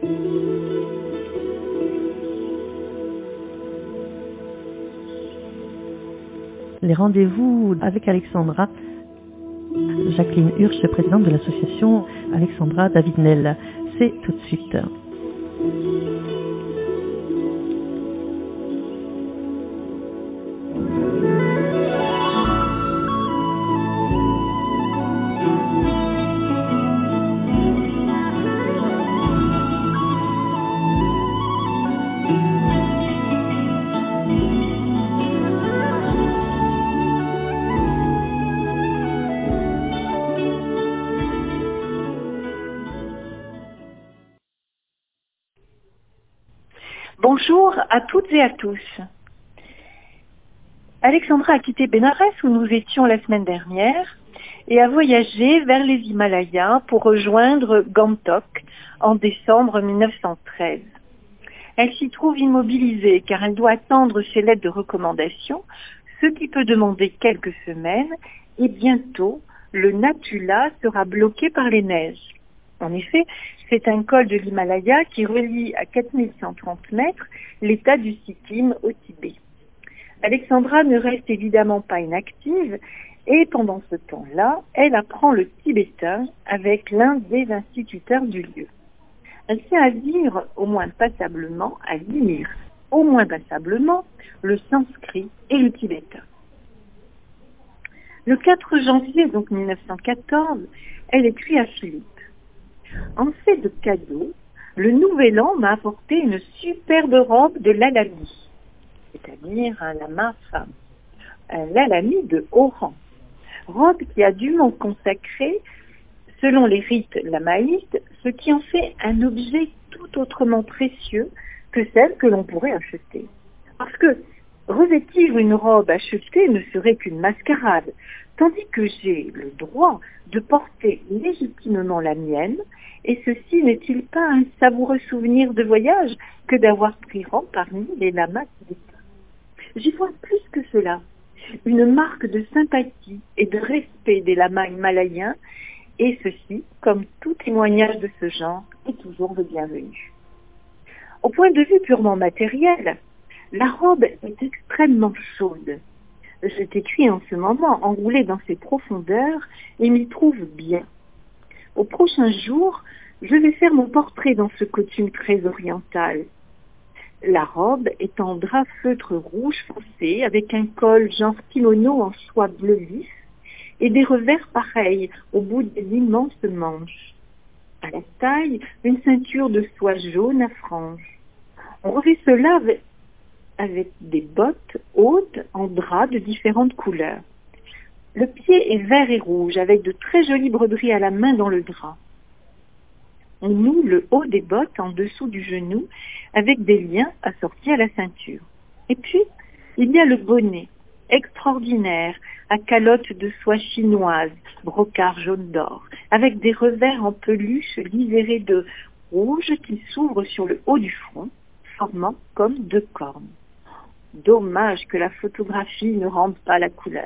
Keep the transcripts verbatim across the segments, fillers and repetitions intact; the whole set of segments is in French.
Les rendez-vous avec Alexandra. Jacqueline Hurch, présidente de l'association Alexandra David-Nel. C'est tout de suite. Bonjour à toutes et à tous. Alexandra a quitté Bénarès où nous étions la semaine dernière et a voyagé vers les Himalayas pour rejoindre Gangtok en décembre mille neuf cent treize. Elle s'y trouve immobilisée car elle doit attendre ses lettres de recommandation, ce qui peut demander quelques semaines et bientôt le Natula sera bloqué par les neiges. En effet, c'est un col de l'Himalaya qui relie à quatre mille cent trente mètres l'état du Sikkim au Tibet. Alexandra ne reste évidemment pas inactive et pendant ce temps-là, elle apprend le tibétain avec l'un des instituteurs du lieu. Elle sait à lire, au moins passablement, à lire, au moins passablement, le sanskrit et le tibétain. Le quatre janvier donc mille neuf cent quatorze, elle écrit à Philippe. En fait de cadeau, le nouvel an m'a apporté une superbe robe de lalami, c'est-à-dire un lama femme, un lalami de haut rang, robe qui a dûment consacré, selon les rites lamaïstes, ce qui en fait un objet tout autrement précieux que celle que l'on pourrait acheter. Parce que revêtir une robe achetée ne serait qu'une mascarade, tandis que j'ai le droit de porter légitimement la mienne, et ceci n'est-il pas un savoureux souvenir de voyage que d'avoir pris rang parmi les lamas tibétains? J'y vois plus que cela, une marque de sympathie et de respect des lamas himalayens, et ceci, comme tout témoignage de ce genre, est toujours le bienvenu. Au point de vue purement matériel, la robe est extrêmement chaude. Je t'écris en ce moment enroulée dans ses profondeurs et m'y trouve bien. Au prochain jour, je vais faire mon portrait dans ce costume très oriental. La robe est en drap feutre rouge foncé avec un col genre kimono en soie bleu vif et des revers pareils au bout des immenses manches. À la taille, une ceinture de soie jaune à franges. On revêt cela avec, avec des bottes hautes en drap de différentes couleurs. Le pied est vert et rouge avec de très jolies broderies à la main dans le drap. On noue le haut des bottes en dessous du genou avec des liens assortis à la ceinture. Et puis, il y a le bonnet, extraordinaire, à calotte de soie chinoise, brocart jaune d'or, avec des revers en peluche lisérés de rouge qui s'ouvrent sur le haut du front, formant comme deux cornes. Dommage que la photographie ne rende pas la couleur.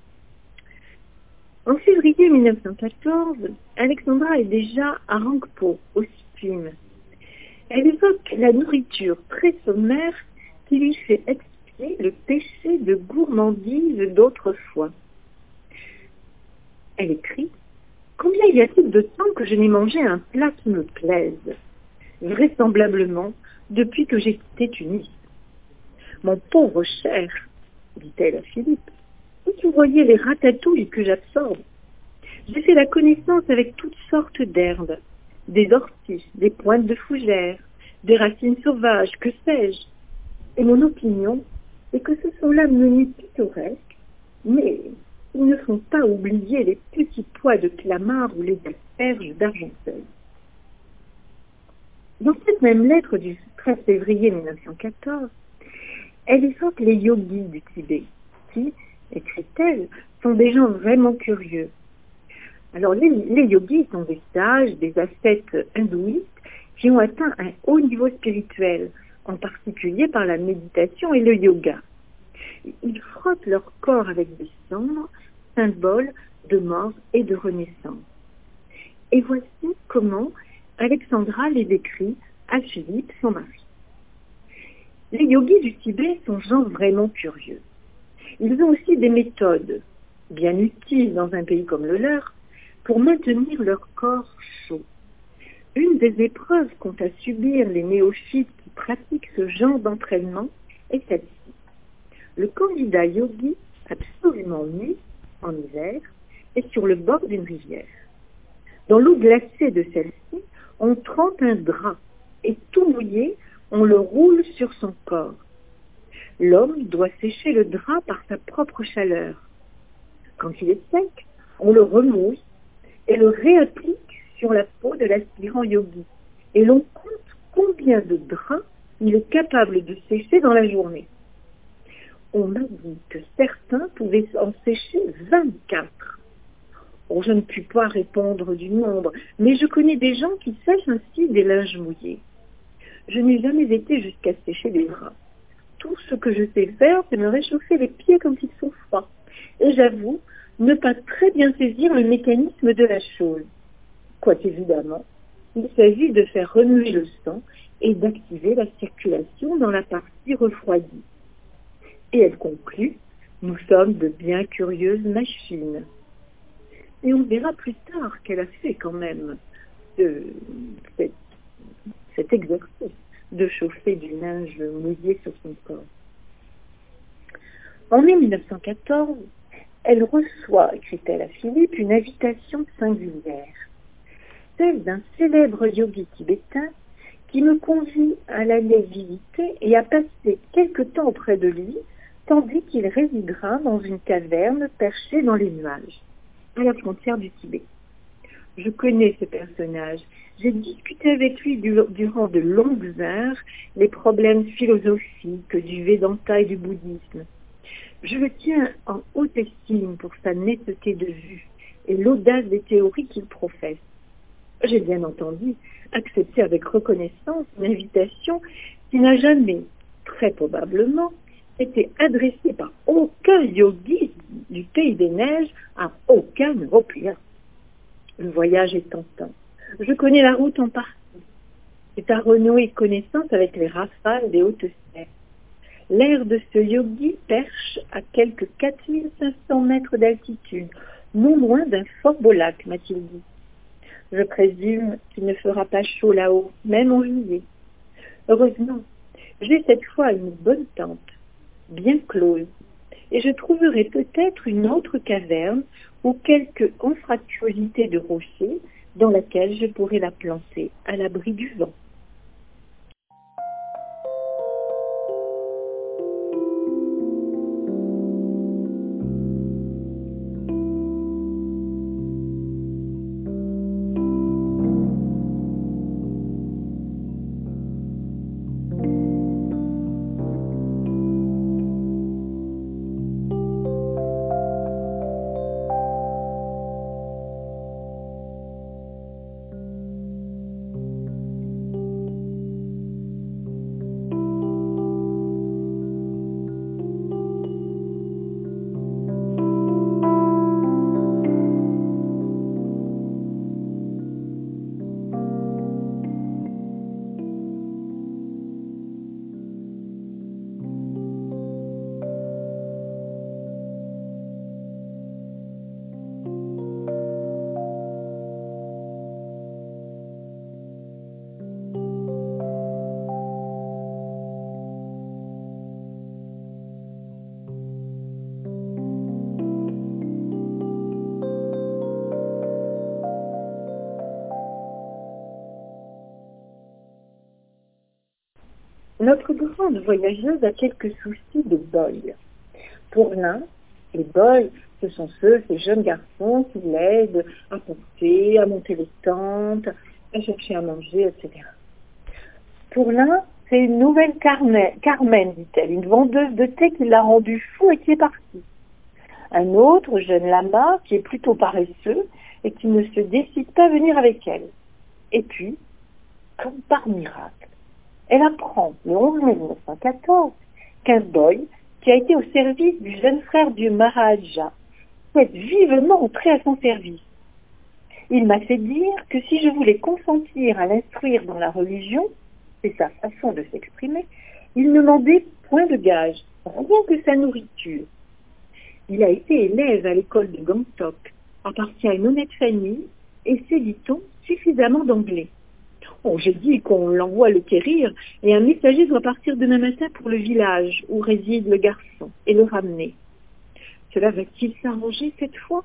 En février mille neuf cent quatorze, Alexandra est déjà à Rangpo, au Sikkim. Elle évoque la nourriture très sommaire qui lui fait expier le péché de gourmandise d'autrefois. Elle écrit « Combien y a-t-il de temps que je n'ai mangé un plat qui me plaise ? Vraisemblablement, depuis que j'ai quitté Tunis. Mon pauvre cher, dit-elle à Philippe, si vous voyez les ratatouilles que j'absorbe. J'ai fait la connaissance avec toutes sortes d'herbes, des orties, des pointes de fougères, des racines sauvages, que sais-je. Et mon opinion est que ce sont là menus pittoresques, mais ils ne font pas oublier les petits pois de clamart ou les asperges d'Argenteuil. Dans cette même lettre du treize février mille neuf cent quatorze, elle évoque les yogis du Tibet, qui, écrit-elle, sont des gens vraiment curieux. Alors, les, les yogis sont des sages, des ascètes hindouistes qui ont atteint un haut niveau spirituel, en particulier par la méditation et le yoga. Ils frottent leur corps avec des cendres, symbole de mort et de renaissance. Et voici comment Alexandra les décrit à Philippe, son mari. Les yogis du Tibet sont gens vraiment curieux. Ils ont aussi des méthodes, bien utiles dans un pays comme le leur, pour maintenir leur corps chaud. Une des épreuves qu'ont à subir les néophytes qui pratiquent ce genre d'entraînement est celle-ci. Le candidat yogi, absolument nu, en hiver, est sur le bord d'une rivière. Dans l'eau glacée de celle-ci, on trempe un drap et tout mouillé, on le roule sur son corps. L'homme doit sécher le drap par sa propre chaleur. Quand il est sec, on le remouille et le réapplique sur la peau de l'aspirant yogi. Et l'on compte combien de draps il est capable de sécher dans la journée. On m'a dit que certains pouvaient en sécher vingt-quatre. Oh, je ne puis pas répondre du nombre, mais je connais des gens qui sèchent ainsi des linges mouillés. Je n'ai jamais été jusqu'à sécher des draps. Tout ce que je sais faire, c'est me réchauffer les pieds quand ils sont froids. Et j'avoue ne pas très bien saisir le mécanisme de la chose. Quoiqu'évidemment, il s'agit de faire remuer le sang et d'activer la circulation dans la partie refroidie. Et elle conclut, nous sommes de bien curieuses machines. Et on verra plus tard qu'elle a fait quand même euh, cet, cet exercice de chauffer du linge mouillé sur son corps. En mai mille neuf cent quatorze, elle reçoit, écrit-elle à Philippe, une invitation singulière, celle d'un célèbre yogi tibétain qui me convie à l'aller visiter et à passer quelque temps auprès de lui, tandis qu'il résidera dans une caverne perchée dans les nuages, à la frontière du Tibet. Je connais ce personnage. J'ai discuté avec lui durant de longues heures les problèmes philosophiques du Vedanta et du bouddhisme. Je le tiens en haute estime pour sa netteté de vue et l'audace des théories qu'il professe. J'ai bien entendu accepté avec reconnaissance une invitation qui n'a jamais, très probablement, été adressée par aucun yogi du pays des neiges à aucun Européen. Le voyage est tentant. Je connais la route en partie. C'est à renouer connaissance avec les rafales des hautes steppes. L'air de ce yogi perche à quelques quatre mille cinq cents mètres d'altitude, non loin d'un fort beau lac, m'a-t-il dit. Je présume qu'il ne fera pas chaud là-haut, même en juillet. Heureusement, j'ai cette fois une bonne tente, bien close, et je trouverai peut-être une autre caverne ou quelque anfractuosité de rocher dans laquelle je pourrai la planter à l'abri du vent. Notre grande voyageuse a quelques soucis de boy. Pour l'un, les boys, ce sont ceux, ces jeunes garçons qui l'aident à porter, à monter les tentes, à chercher à manger, et cetera. Pour l'un, c'est une nouvelle Carmen, Carmen, dit-elle, une vendeuse de thé qui l'a rendu fou et qui est partie. Un autre jeune lama qui est plutôt paresseux et qui ne se décide pas à venir avec elle. Et puis, comme par miracle, elle apprend le onze mai mille neuf cent quatorze qu'un boy qui a été au service du jeune frère du Maharaja souhaite vivement entrer à son service. Il m'a fait dire que si je voulais consentir à l'instruire dans la religion, c'est sa façon de s'exprimer, il ne demandait point de gage, rien que sa nourriture. Il a été élève à l'école de Gangtok, appartient à une honnête famille et sait, dit-on, suffisamment d'anglais. Oh, j'ai dit qu'on l'envoie le quérir et un messager doit partir demain matin pour le village où réside le garçon et le ramener. Cela va-t-il s'arranger cette fois?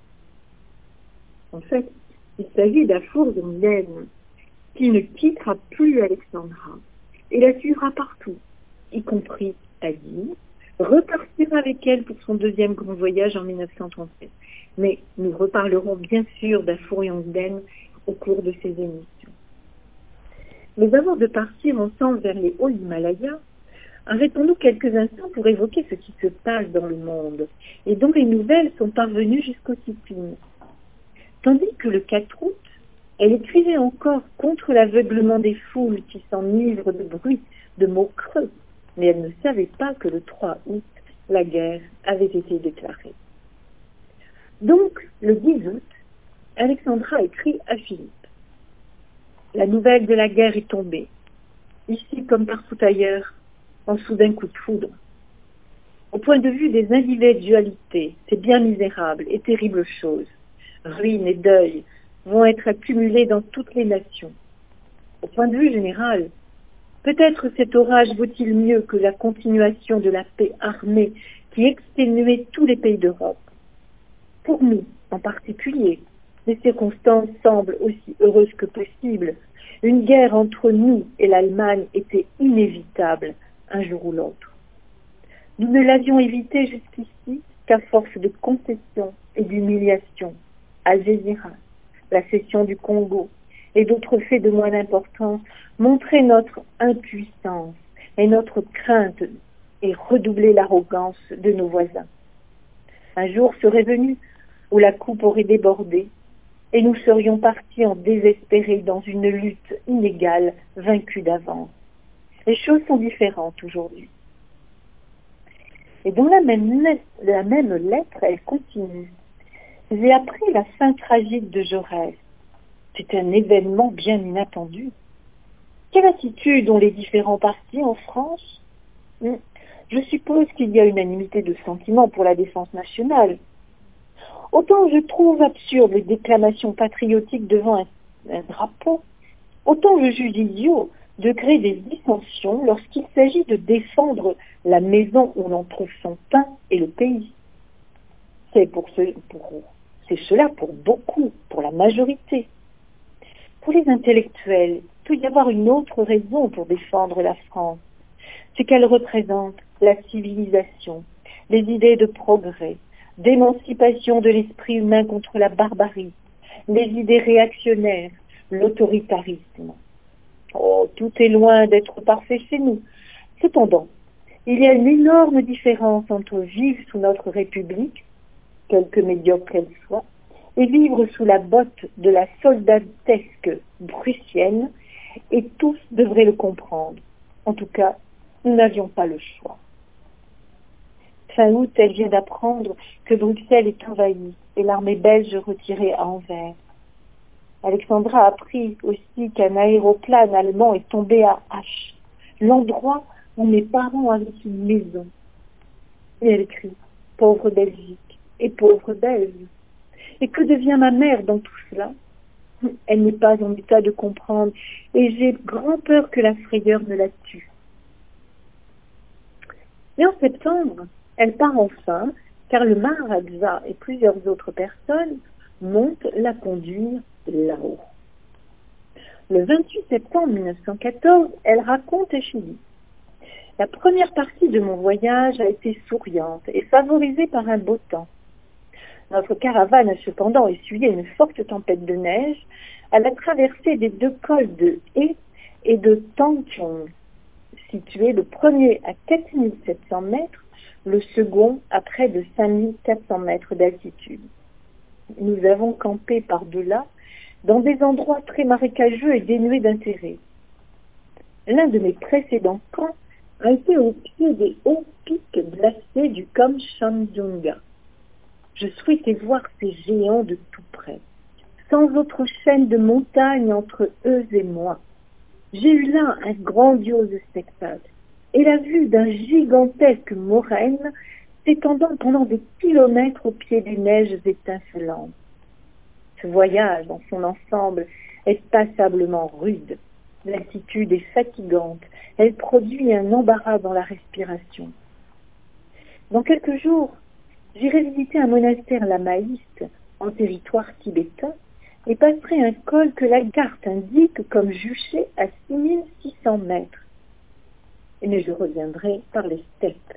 En fait, il s'agit d'Afour Zongden qui ne quittera plus Alexandra et la suivra partout, y compris à Digne, repartira avec elle pour son deuxième grand voyage en mille neuf cent trente-sept. Mais nous reparlerons bien sûr d'Afour Zongden au cours de ces émissions. Mais avant de partir ensemble vers les hauts Himalayas, arrêtons-nous quelques instants pour évoquer ce qui se passe dans le monde et dont les nouvelles sont parvenues jusqu'au Sikkim. Tandis que le quatre août, elle écrivait encore contre l'aveuglement des foules qui s'enivrent de bruit, de mots creux, mais elle ne savait pas que le trois août, la guerre avait été déclarée. Donc, le dix août, Alexandra écrit à Philippe. La nouvelle de la guerre est tombée, ici comme partout ailleurs, en soudain coup de foudre. Au point de vue des individualités, c'est bien misérable et terrible chose. Ruine et deuil vont être accumulés dans toutes les nations. Au point de vue général, peut-être cet orage vaut-il mieux que la continuation de la paix armée qui exténuait tous les pays d'Europe. Pour nous, en particulier, les circonstances semblent aussi heureuses que possible. Une guerre entre nous et l'Allemagne était inévitable un jour ou l'autre. Nous ne l'avions évité jusqu'ici qu'à force de concessions et d'humiliations. Algésiras, la cession du Congo et d'autres faits de moins d'importance montraient notre impuissance et notre crainte et redoublaient l'arrogance de nos voisins. Un jour serait venu où la coupe aurait débordé et nous serions partis en désespérés dans une lutte inégale, vaincue d'avance. Les choses sont différentes aujourd'hui. Et dans la même lettre, la même lettre, elle continue. J'ai appris la fin tragique de Jaurès. C'est un événement bien inattendu. Quelle attitude ont les différents partis en France? Je suppose qu'il y a unanimité de sentiment pour la défense nationale. Autant je trouve absurde les déclamations patriotiques devant un, un drapeau, autant je juge idiot de créer des dissensions lorsqu'il s'agit de défendre la maison où l'on trouve son pain et le pays. C'est pour ce, pour, c'est cela pour beaucoup, pour la majorité. Pour les intellectuels, il peut y avoir une autre raison pour défendre la France. C'est qu'elle représente la civilisation, les idées de progrès, d'émancipation de l'esprit humain contre la barbarie, les idées réactionnaires, l'autoritarisme. Oh, tout est loin d'être parfait chez nous. Cependant, il y a une énorme différence entre vivre sous notre République, quelque médiocre qu'elle soit, et vivre sous la botte de la soldatesque prussienne, et tous devraient le comprendre. En tout cas, nous n'avions pas le choix. Fin août, elle vient d'apprendre que Bruxelles est envahie et l'armée belge retirée à Anvers. Alexandra a appris aussi qu'un aéroplane allemand est tombé à H, l'endroit où mes parents avaient une maison. Et elle écrit « Pauvre Belgique et pauvre Belge ». Et que devient ma mère dans tout cela? Elle n'est pas en état de comprendre et j'ai grand peur que la frayeur ne la tue. Et en septembre, elle part enfin, car le Maharaja et plusieurs autres personnes montent la conduire là-haut. Le vingt-huit septembre mille neuf cent quatorze, elle raconte à Philippe. La première partie de mon voyage a été souriante et favorisée par un beau temps. Notre caravane a cependant essuyé une forte tempête de neige à la traversée des deux cols de He et de Tangchong, situés le premier à quatre mille sept cents mètres, le second à près de cinq mille quatre cents mètres d'altitude. Nous avons campé par-delà dans des endroits très marécageux et dénués d'intérêt. L'un de mes précédents camps a été au pied des hauts pics glacés du Kamchandjunga. Je souhaitais voir ces géants de tout près, sans autre chaîne de montagnes entre eux et moi. J'ai eu là un grandiose spectacle et la vue d'un gigantesque moraine s'étendant pendant des kilomètres au pied des neiges étincelantes. Ce voyage dans son ensemble est passablement rude. L'altitude est fatigante. Elle produit un embarras dans la respiration. Dans quelques jours, j'irai visiter un monastère lamaïste en territoire tibétain et passerai un col que la carte indique comme juché à six mille six cents mètres. Mais je reviendrai par les steppes.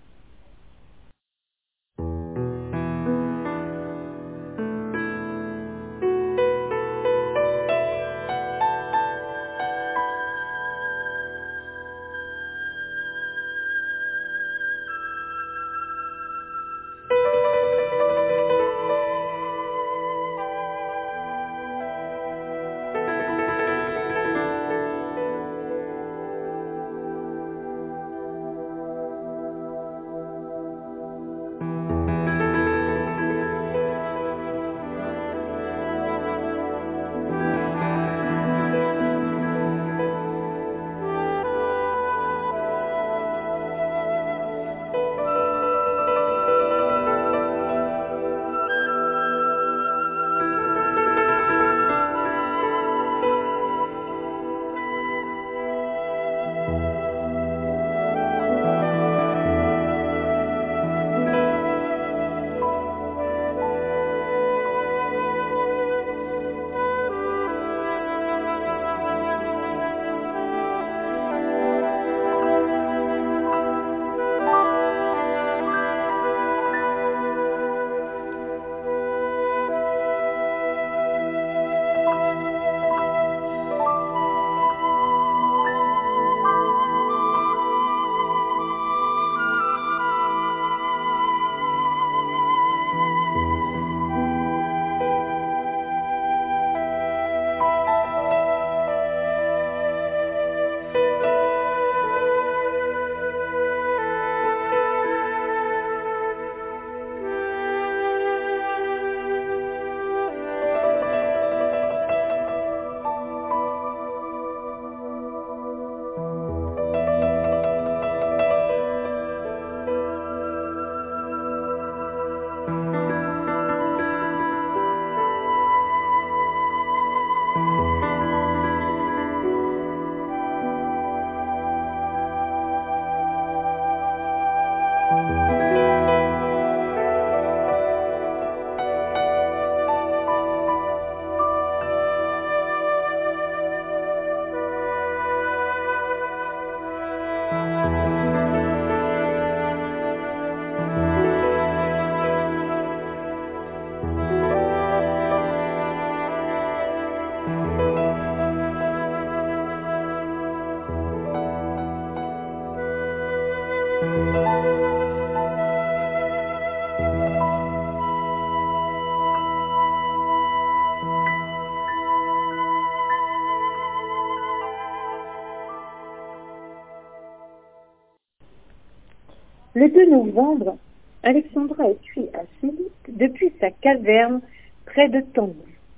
Le deux novembre, Alexandra écrit à Philippe depuis sa caverne près de Tandou.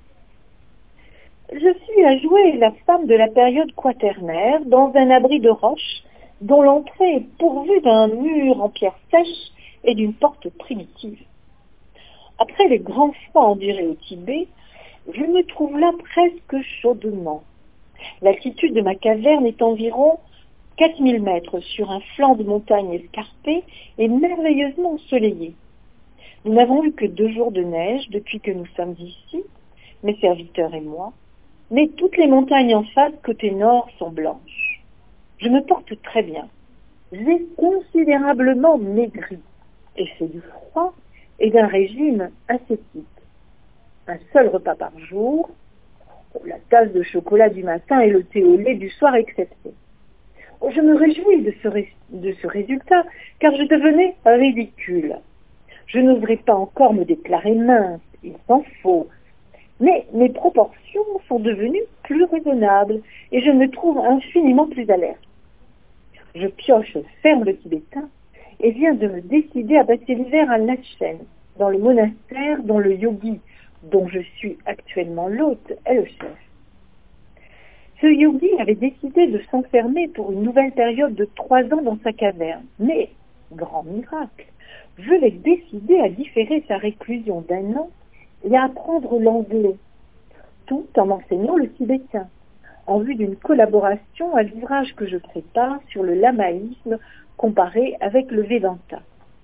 Je suis à jouer la femme de la période quaternaire dans un abri de roche dont l'entrée est pourvue d'un mur en pierre sèche et d'une porte primitive. Après les grands froids endurés au Tibet, je me trouve là presque chaudement. L'altitude de ma caverne est environ quatre mille mètres sur un flanc de montagne escarpé et merveilleusement ensoleillé. Nous n'avons eu que deux jours de neige depuis que nous sommes ici, mes serviteurs et moi, mais toutes les montagnes en face côté nord sont blanches. Je me porte très bien. J'ai considérablement maigri, effet du froid et d'un régime ascétique. Un seul repas par jour, la tasse de chocolat du matin et le thé au lait du soir excepté. Je me réjouis de ce, ré- de ce résultat, car je devenais ridicule. Je n'oserais pas encore me déclarer mince, il s'en faut. Mais mes proportions sont devenues plus raisonnables et je me trouve infiniment plus alerte. Je pioche ferme le tibétain et viens de me décider à passer l'hiver à Lachen, dans le monastère dont le yogi, dont je suis actuellement l'hôte, est le chef. Ce yogi avait décidé de s'enfermer pour une nouvelle période de trois ans dans sa caverne. Mais, grand miracle, venait décider à différer sa réclusion d'un an et à apprendre l'anglais, tout en enseignant le tibétain, en vue d'une collaboration à l'ouvrage que je prépare sur le lamaïsme comparé avec le Vedanta.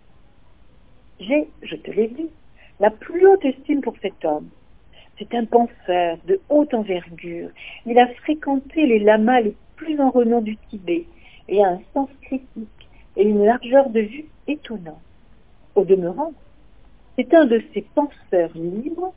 J'ai, je te l'ai dit, la plus haute estime pour cet homme. C'est un penseur de haute envergure. Il a fréquenté les lamas les plus en renom du Tibet et a un sens critique et une largeur de vue étonnante. Au demeurant, c'est un de ces penseurs libres.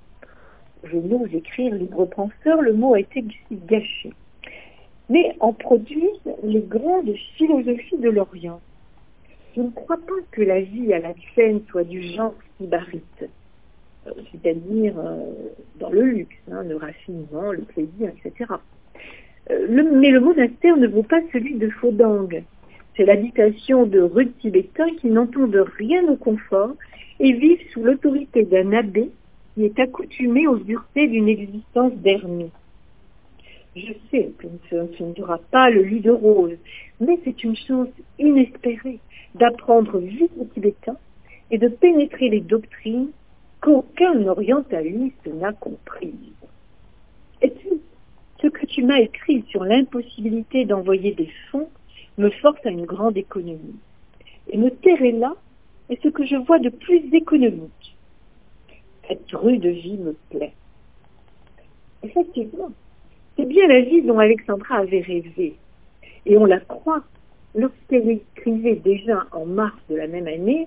Je n'ose écrire libre penseur, le mot a été gâché. Mais en produisent les grandes philosophies de l'Orient. Je ne crois pas que la vie à la scène soit du genre sybarite, euh, c'est-à-dire euh, dans le luxe, hein, le raffinement, le plaisir, et cetera. Euh, le, mais le monastère ne vaut pas celui de Phodang. C'est l'habitation de rudes Tibétains qui n'entendent rien au confort et vivent sous l'autorité d'un abbé qui est accoutumé aux duretés d'une existence d'ermite. Je sais que ce ne sera pas le lit de rose, mais c'est une chance inespérée d'apprendre vite le tibétain et de pénétrer les doctrines qu'aucun orientaliste n'a comprises. Et puis, ce que tu m'as écrit sur l'impossibilité d'envoyer des fonds me force à une grande économie. Et me terrer là est ce que je vois de plus économique. Cette rude vie me plaît. Effectivement, c'est bien la vie dont Alexandra avait rêvé. Et on la croit lorsqu'elle écrivait déjà en mars de la même année,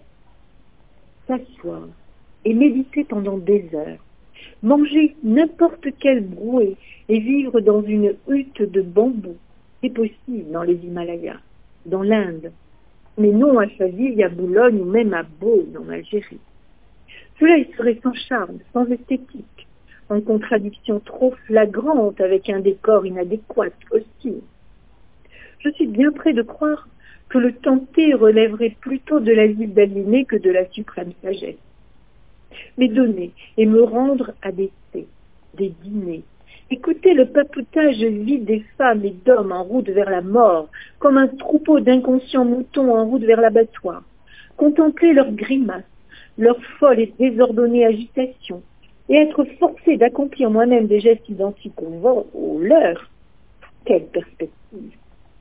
s'asseoir et méditer pendant des heures, manger n'importe quel brouet et vivre dans une hutte de bambou, c'est possible dans les Himalayas, dans l'Inde, mais non à Chaville, à Boulogne ou même à Beaune en Algérie. Cela y serait sans charme, sans esthétique, en contradiction trop flagrante avec un décor inadéquat, hostile. Je suis bien près de croire que le tenter relèverait plutôt de l'asile d'aliénés que de la suprême sagesse. Mais donner et me rendre à des thés, des dîners, écouter le papoutage vide des femmes et d'hommes en route vers la mort, comme un troupeau d'inconscients moutons en route vers l'abattoir, contempler leurs grimaces, leur folle et désordonnée agitation, et être forcé d'accomplir moi-même des gestes identiques aux, aux leurs, quelle perspective!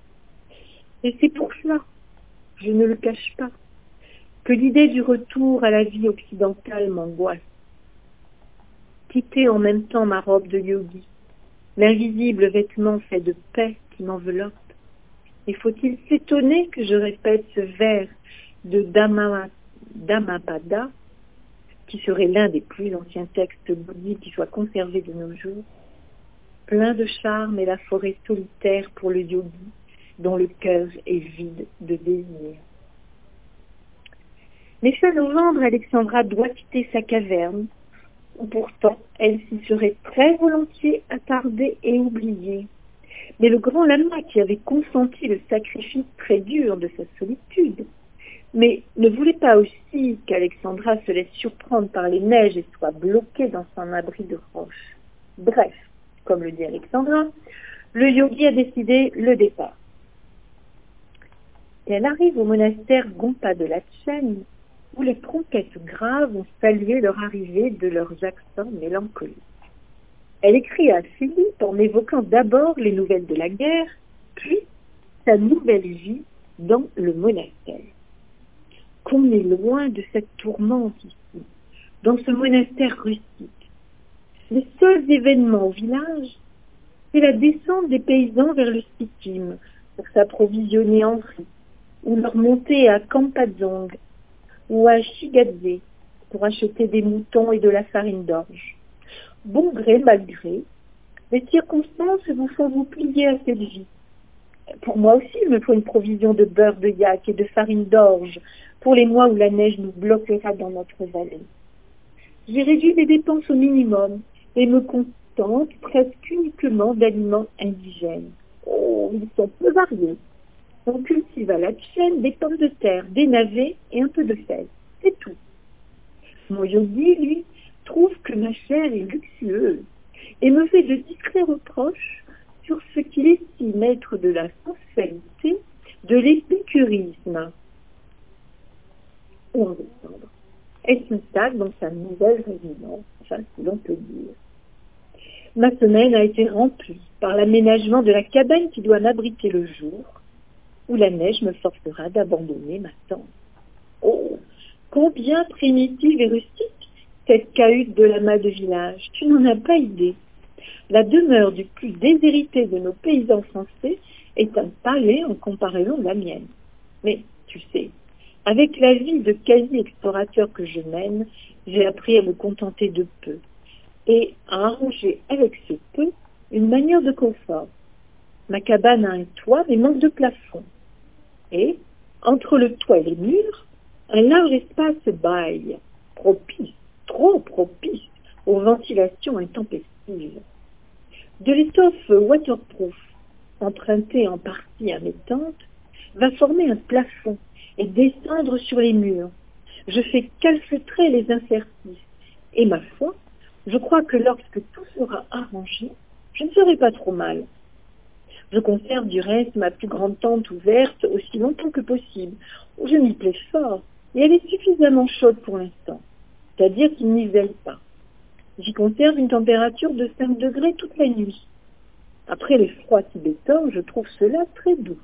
Et c'est pour cela, je ne le cache pas, que l'idée du retour à la vie occidentale m'angoisse. Quitter en même temps ma robe de yogi, l'invisible vêtement fait de paix qui m'enveloppe, et faut-il s'étonner que je répète ce vers de Dhamma, Dhammapada, qui serait l'un des plus anciens textes bouddhiques qui soient conservés de nos jours. Plein de charme est la forêt solitaire pour le yogi, dont le cœur est vide de désir. Mais fin novembre, Alexandra doit quitter sa caverne, où pourtant elle s'y serait très volontiers attardée et oubliée. Mais le grand lama, qui avait consenti le sacrifice très dur de sa solitude, mais ne voulait pas aussi qu'Alexandra se laisse surprendre par les neiges et soit bloquée dans son abri de roche. Bref, comme le dit Alexandra, le yogi a décidé le départ. Et elle arrive au monastère Gompa de Latchen, où les trompettes graves ont salué leur arrivée de leurs accents mélancoliques. Elle écrit à Philippe en évoquant d'abord les nouvelles de la guerre, puis sa nouvelle vie dans le monastère. Qu'on est loin de cette tourmente ici, dans ce monastère rustique. Les seuls événements au village, c'est la descente des paysans vers le Sikkim pour s'approvisionner en riz, ou leur montée à Kampadzong, ou à Shigadze pour acheter des moutons et de la farine d'orge. Bon gré, mal gré, les circonstances vous font vous plier à cette vie. Pour moi aussi, il me faut une provision de beurre de yak et de farine d'orge pour les mois où la neige nous bloquera dans notre vallée. J'ai réduit les dépenses au minimum et me contente presque uniquement d'aliments indigènes. Oh, ils sont peu variés. On cultive à la chaîne des pommes de terre, des navets et un peu de fèves. C'est tout. Mon yogi, lui, trouve que ma chair est luxueuse et me fait de discrets reproches sur ce qu'il estime être de la sensualité de l'épicurisme. onze décembre. Elle s'installe dans sa nouvelle résidence, enfin, si l'on peut dire. Ma semaine a été remplie par l'aménagement de la cabane qui doit m'abriter le jour, où la neige me forcera d'abandonner ma tente. Oh, combien primitive et rustique cette cahute de l'amas de village, tu n'en as pas idée. La demeure du plus déshérité de nos paysans français est un palais en comparaison de la mienne. Mais, tu sais, avec la vie de quasi-explorateur que je mène, j'ai appris à me contenter de peu et à arranger avec ce peu une manière de confort. Ma cabane a un toit mais manque de plafond. Et, entre le toit et les murs, un large espace baille, propice, trop propice aux ventilations intempestives. De l'étoffe waterproof, empruntée en partie à mes tentes, va former un plafond et descendre sur les murs. Je fais calfeutrer les interstices. Et ma foi, je crois que lorsque tout sera arrangé, je ne serai pas trop mal. Je conserve du reste ma plus grande tente ouverte aussi longtemps que possible. Je m'y plais fort et elle est suffisamment chaude pour l'instant, c'est-à-dire qu'il n'isèle pas. J'y conserve une température de cinq degrés toute la nuit. Après les froids tibétains, je trouve cela très doux.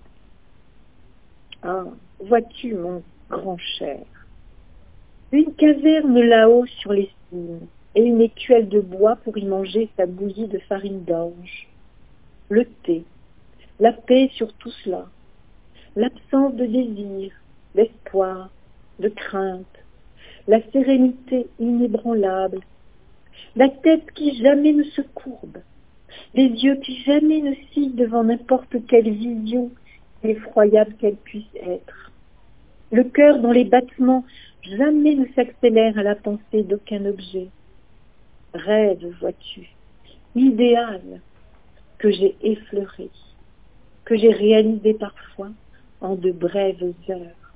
Ah, vois-tu, mon grand cher, une caverne là-haut sur les cimes et une écuelle de bois pour y manger sa bouillie de farine d'orge. Le thé, la paix sur tout cela, l'absence de désir, d'espoir, de crainte, la sérénité inébranlable, la tête qui jamais ne se courbe, les yeux qui jamais ne cillent devant n'importe quelle vision, effroyable qu'elle puisse être, le cœur dont les battements jamais ne s'accélèrent à la pensée d'aucun objet. Rêve, vois-tu, idéal, que j'ai effleuré, que j'ai réalisé parfois en de brèves heures.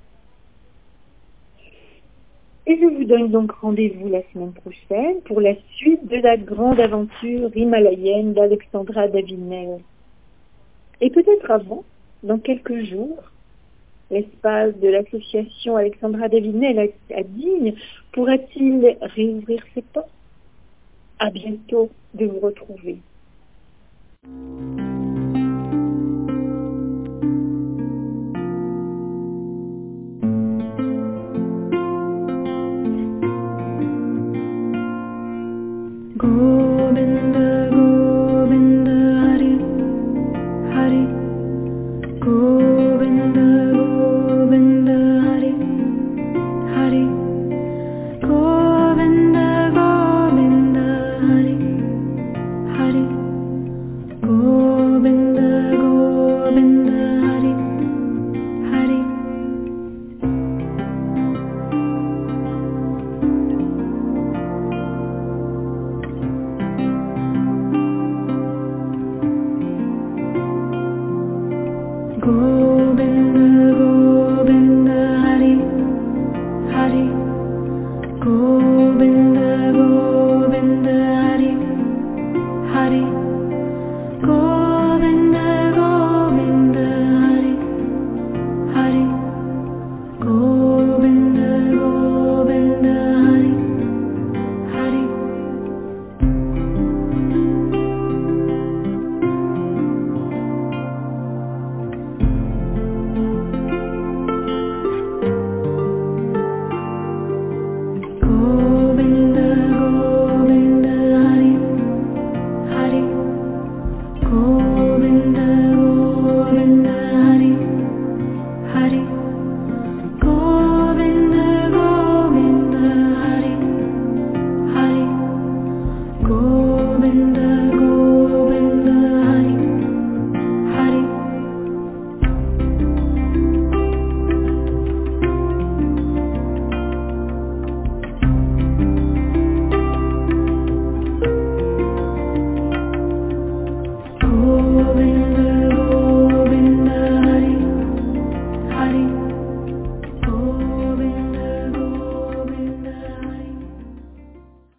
Et je vous donne donc rendez-vous la semaine prochaine pour la suite de la grande aventure himalayenne d'Alexandra Davinel. Et peut-être avant, dans quelques jours, l'espace de l'association Alexandra Davinel à, à Digne pourra-t-il réouvrir ses portes? À bientôt de vous retrouver. Go.